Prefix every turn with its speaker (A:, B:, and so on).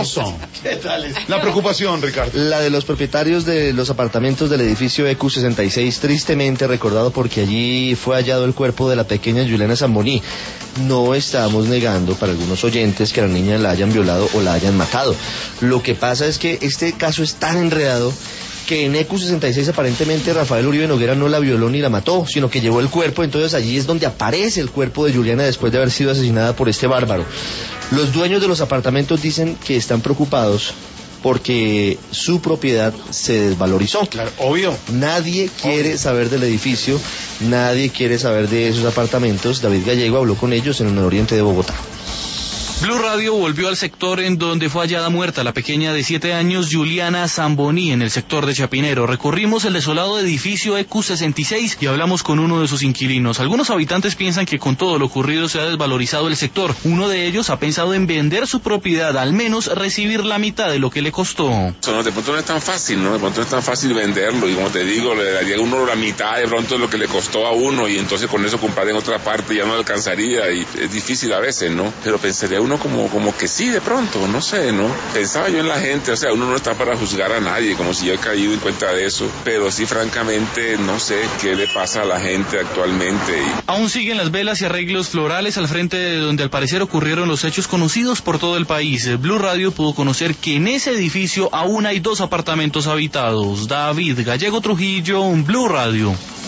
A: maravilloso.
B: ¿Qué tal?
A: La preocupación, Ricardo.
C: La de los propietarios de los apartamentos del edificio EQ66, tristemente recordado porque allí fue hallado el cuerpo de la pequeña Juliana Zamboní. No estamos negando para algunos oyentes que a la niña la hayan violado o la hayan matado. Lo que pasa es que este caso es tan enredado que en EQ66 aparentemente Rafael Uribe Noguera no la violó ni la mató, sino que llevó el cuerpo. Entonces allí es donde aparece el cuerpo de Juliana después de haber sido asesinada por este bárbaro. Los dueños de los apartamentos dicen que están preocupados porque su propiedad se desvalorizó.
A: Claro, obvio.
C: Nadie quiere saber del edificio, nadie quiere saber de esos apartamentos. David Gallego habló con ellos en el nororiente de Bogotá.
D: Blue Radio volvió al sector en donde fue hallada muerta la pequeña de 7 años Juliana Zamboní en el sector de Chapinero. Recorrimos el desolado edificio EQ66 y hablamos con uno de sus inquilinos. Algunos habitantes piensan que con todo lo ocurrido se ha desvalorizado el sector. Uno de ellos ha pensado en vender su propiedad, al menos recibir la mitad de lo que le costó.
E: No, de pronto no es tan fácil, ¿no? De pronto no es tan fácil venderlo y como te digo, le daría a uno la mitad de pronto de lo que le costó a uno y entonces con eso comprar en otra parte ya no alcanzaría y es difícil a veces, ¿no? Pero pensaría uno como que sí, de pronto, no sé, ¿no? Pensaba yo en la gente, o sea, uno no está para juzgar a nadie, como si yo he caído en cuenta de eso, pero sí, francamente, no sé qué le pasa a la gente actualmente.
D: Aún siguen las velas y arreglos florales al frente de donde al parecer ocurrieron los hechos conocidos por todo el país. Blue Radio pudo conocer que en ese edificio aún hay 2 apartamentos habitados. David Gallego Trujillo, Blue Radio.